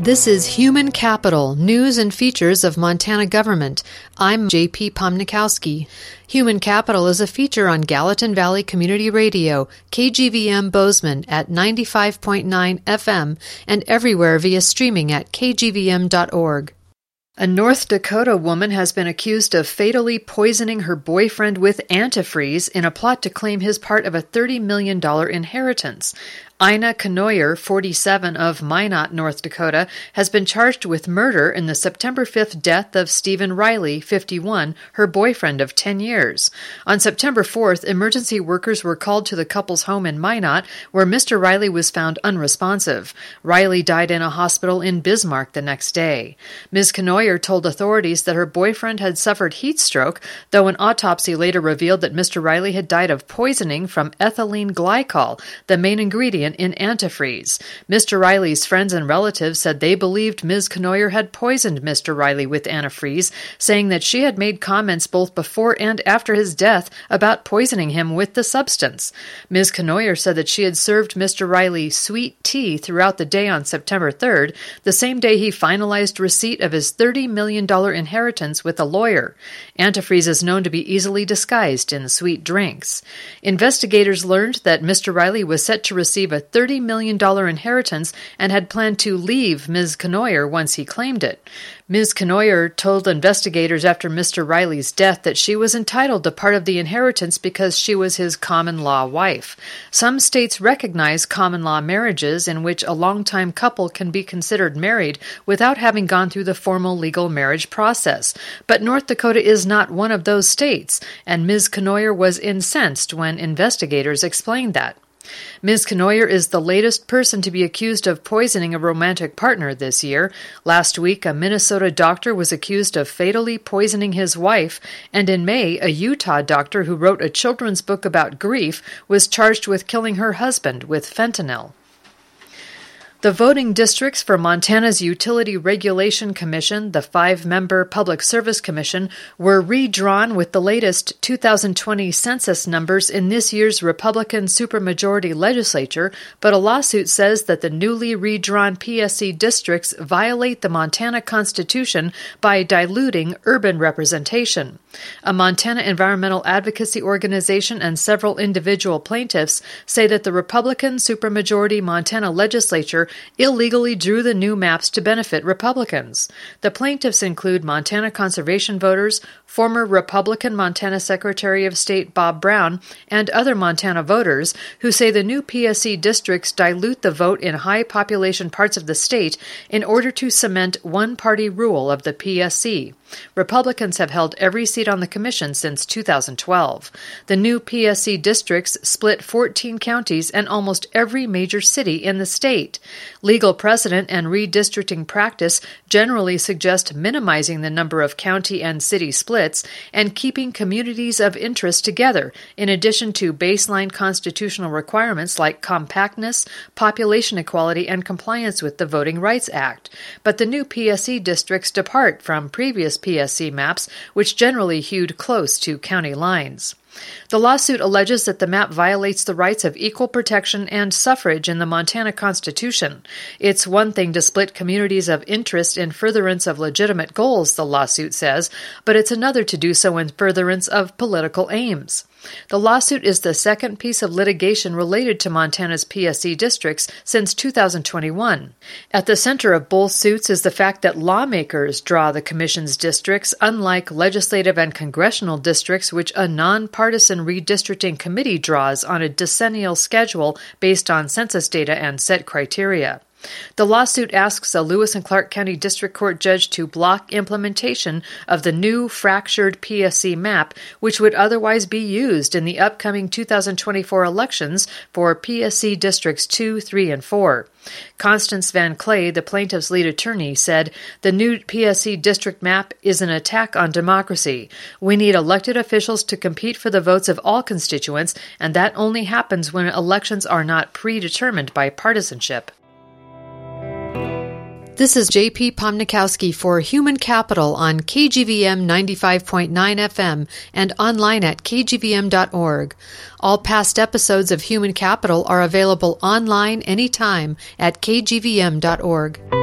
This is Human Capital, News and Features of Montana Government. I'm J.P. Pomnikowski. Human Capital is a feature on Gallatin Valley Community Radio, KGVM Bozeman at 95.9 FM and everywhere via streaming at kgvm.org. A North Dakota woman has been accused of fatally poisoning her boyfriend with antifreeze in a plot to claim his part of a $30 million inheritance. Ina Knoyer, 47, of Minot, North Dakota, has been charged with murder in the September 5th death of Stephen Riley, 51, her boyfriend of 10 years. On September 4th, emergency workers were called to the couple's home in Minot, where Mr. Riley was found unresponsive. Riley died in a hospital in Bismarck the next day. Ms. Knoyer told authorities that her boyfriend had suffered heat stroke, though an autopsy later revealed that Mr. Riley had died of poisoning from ethylene glycol, the main ingredient in antifreeze. Mr. Riley's friends and relatives said they believed Ms. Knoyer had poisoned Mr. Riley with antifreeze, saying that she had made comments both before and after his death about poisoning him with the substance. Ms. Knoyer said that she had served Mr. Riley sweet tea throughout the day on September 3rd, the same day he finalized receipt of his $30 million inheritance with a lawyer. Antifreeze is known to be easily disguised in sweet drinks. Investigators learned that Mr. Riley was set to receive a $30 million inheritance and had planned to leave Ms. Knoyer once he claimed it. Ms. Knoyer told investigators after Mr. Riley's death that she was entitled to part of the inheritance because she was his common-law wife. Some states recognize common-law marriages in which a longtime couple can be considered married without having gone through the formal legal marriage process. But North Dakota is not one of those states, and Ms. Knoyer was incensed when investigators explained that. Ms. Knoyer is the latest person to be accused of poisoning a romantic partner this year. Last week, a Minnesota doctor was accused of fatally poisoning his wife, and in May, a Utah doctor who wrote a children's book about grief was charged with killing her husband with fentanyl. The voting districts for Montana's Utility Regulation Commission, the 5-member Public Service Commission, were redrawn with the latest 2020 census numbers in this year's Republican supermajority legislature, but a lawsuit says that the newly redrawn PSC districts violate the Montana Constitution by diluting urban representation. A Montana environmental advocacy organization and several individual plaintiffs say that the Republican supermajority Montana legislature illegally drew the new maps to benefit Republicans. The plaintiffs include Montana conservation voters, former Republican Montana Secretary of State Bob Brown, and other Montana voters who say the new PSC districts dilute the vote in high-population parts of the state in order to cement one-party rule of the PSC. Republicans have held every seat on the commission since 2012. The new PSC districts split 14 counties and almost every major city in the state. Legal precedent and redistricting practice generally suggest minimizing the number of county and city splits and keeping communities of interest together, in addition to baseline constitutional requirements like compactness, population equality, and compliance with the Voting Rights Act. But the new PSC districts depart from previous PSC maps, which generally hewed close to county lines. The lawsuit alleges that the map violates the rights of equal protection and suffrage in the Montana Constitution. It's one thing to split communities of interest in furtherance of legitimate goals, the lawsuit says, but it's another to do so in furtherance of political aims. The lawsuit is the second piece of litigation related to Montana's PSC districts since 2021. At the center of both suits is the fact that lawmakers draw the commission's districts, unlike legislative and congressional districts, which a nonpartisan redistricting committee draws on a decennial schedule based on census data and set criteria. The lawsuit asks a Lewis and Clark County District Court judge to block implementation of the new fractured PSC map, which would otherwise be used in the upcoming 2024 elections for PSC Districts 2, 3, and 4. Constance Van Clay, the plaintiff's lead attorney, said, "The new PSC district map is an attack on democracy. We need elected officials to compete for the votes of all constituents, and that only happens when elections are not predetermined by partisanship." This is J.P. Pomnikowski for Human Capital on KGVM 95.9 FM and online at kgvm.org. All past episodes of Human Capital are available online anytime at kgvm.org.